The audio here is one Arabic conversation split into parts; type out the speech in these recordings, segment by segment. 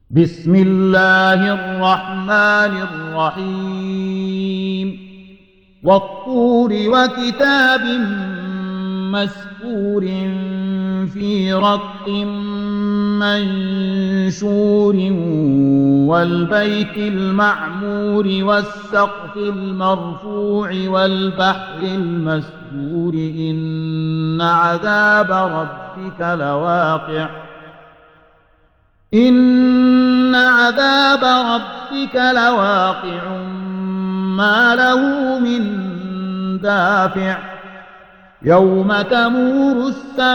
بسم الله الرحمن الرحيم والطور وكتاب مسكور في رق منشور والبيت المعمور والسقف المرفوع والبحر المسجور إن عذاب ربك لواقع ما له من دافع يوم تمور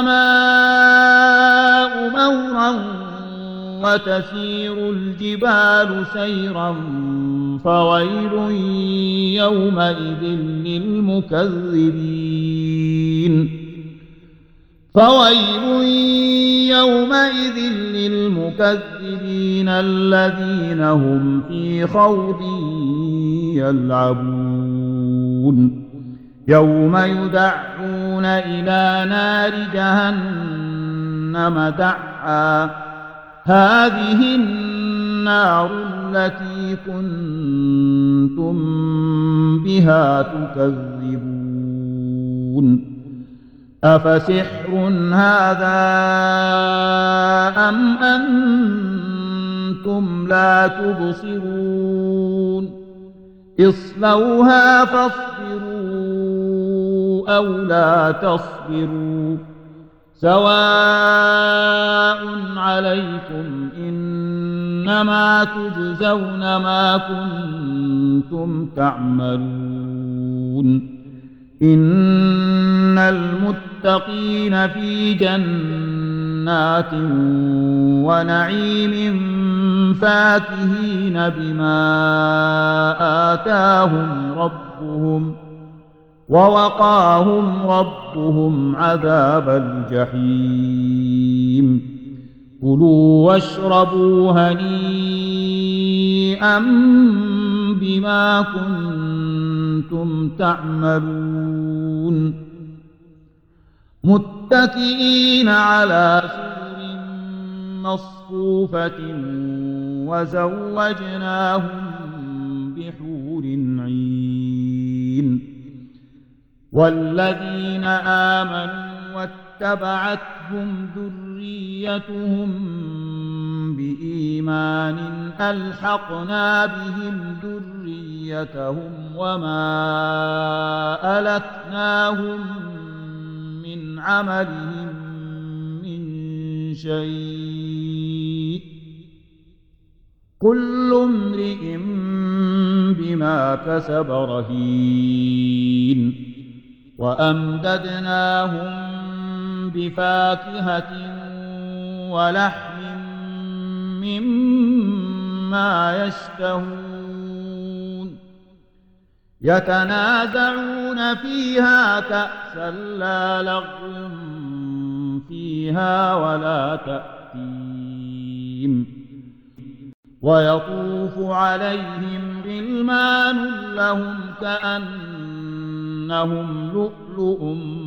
السماء مورا وتسير الجبال سيرا فويل يومئذ للمكذبين الذين هم في خوض يلعبون يوم يدعون إلى نار جهنم دعا هذه النار التي كنتم بها تكذبون أفسحر هذا أم أنتم لا تبصرون اصلوها فاصبروا أو لا تصبروا سواء عليكم إنما تجزون ما كنتم تعملون إن المتقين في جنات ونعيم فاكهين بما آتاهم ربهم ووقاهم ربهم عذاب الجحيم كلوا واشربوا هنيئا بما كنتم تعملون متكئين على سرر مصفوفة وزوجناهم بحور عين والذين آمنوا واتبعتهم ذريتهم بإيمان ألحقنا بهم ذريتهم وما ألتناهم من عملهم من شيء كل امرئ بما كسب رهين وأمددناهم بفاكهة ولحم مما يشتهون يتنازعون فيها كأسا لا لغو فيها ولا تأثيم ويطوف عليهم غلمان لهم كأنهم لؤلؤ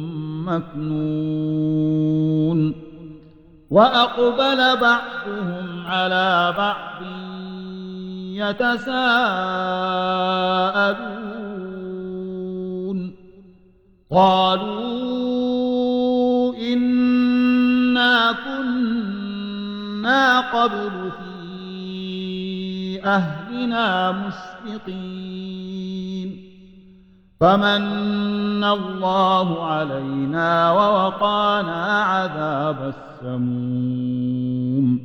مكنون وأقبل بعضهم على بعض يتساءلون قالوا إنا كنا قبل في أهلنا مشفقين فمن الله علينا ووقانا عذاب السموم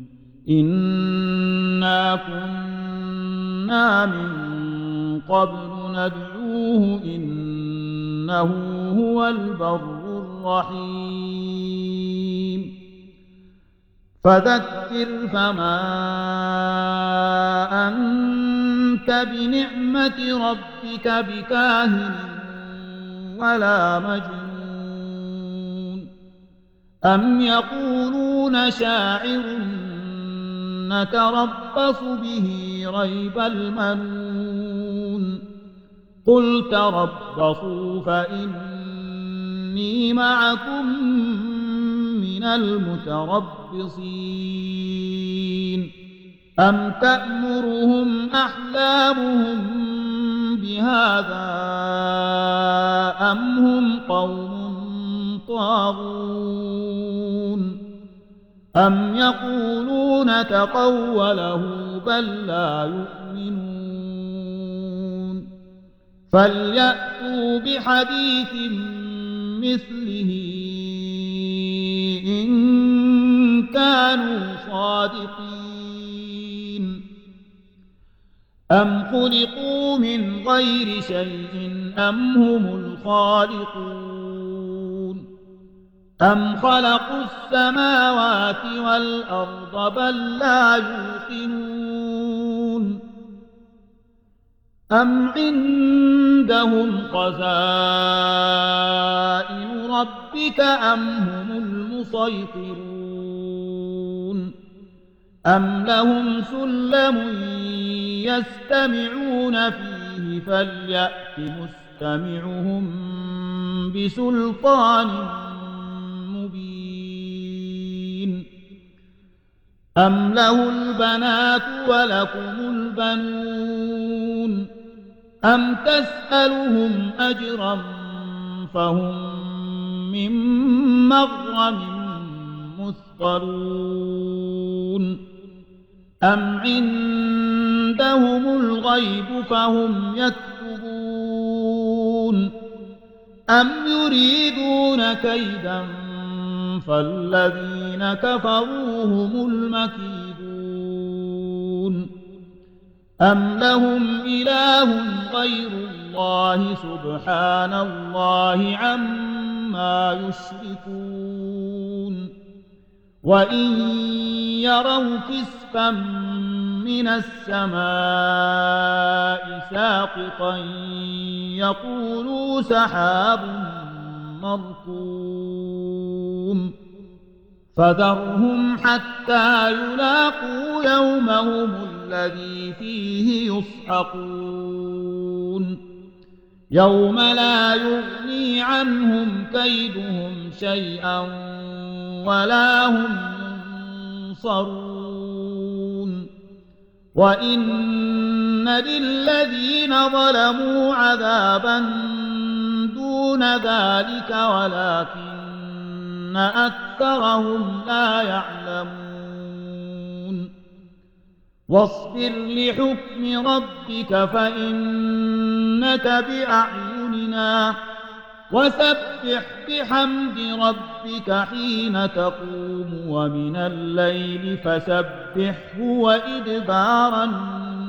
إنا كنا من قبل ندعوه إنه هو البر الرحيم فذكر فما أنت بنعمة ربك بكاهن ولا مجنون أم يقولون شاعر نتربص به ريب المنون قل تربصوا فإني معكم من المتربصين أم تأمرهم أحلامهم بهذا أم هم قوم طاغون أم يقولون تقوله بل لا يؤمنون فليأتوا بحديث مثله إن كانوا صادقين أم خلقوا من غير شيء أم هم الخالقون أم خلقوا السماوات والأرض بل لا يوقنون أم عندهم خزائن ربك أم هم المسيطرون أم لهم سلم يستمعون فيه فليأت مستمعهم بسلطان مبين أم له البنات ولكم البنون أم تسألهم أجرا فهم من مغرم مثقلون أم عندهم الغيب فهم يكتبون أم يريدون كيدا فالذين كفروا هم المكيدون أم لهم إله غير الله سبحان الله عما يشركون وإن يروا كسفا من السماء ساقطا يقولوا سحاب مركوم فذرهم حتى يلاقوا يومهم الذي فيه يصعقون يوم لا يغني عنهم كيدهم شيئا ولا هم ينصرون وإن للذين ظلموا عذابا دون ذلك ولكن أكثرهم لا يعلمون واصبر لحكم ربك فإنك بأعيننا وسبح بحمد ربك حين تقوم ومن الليل فسبحه وإدبار النجوم